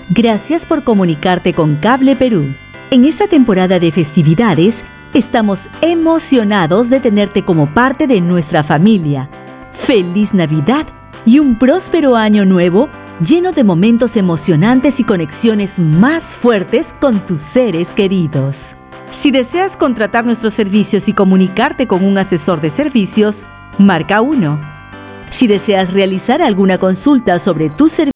Gracias por comunicarte con Cable Perú. En esta temporada de festividades, estamos emocionados de tenerte como parte de nuestra familia. ¡Feliz Navidad y un próspero año nuevo lleno de momentos emocionantes y conexiones más fuertes con tus seres queridos! Si deseas contratar nuestros servicios y comunicarte con un asesor de servicios, marca 1. Si deseas realizar alguna consulta sobre tus servicios,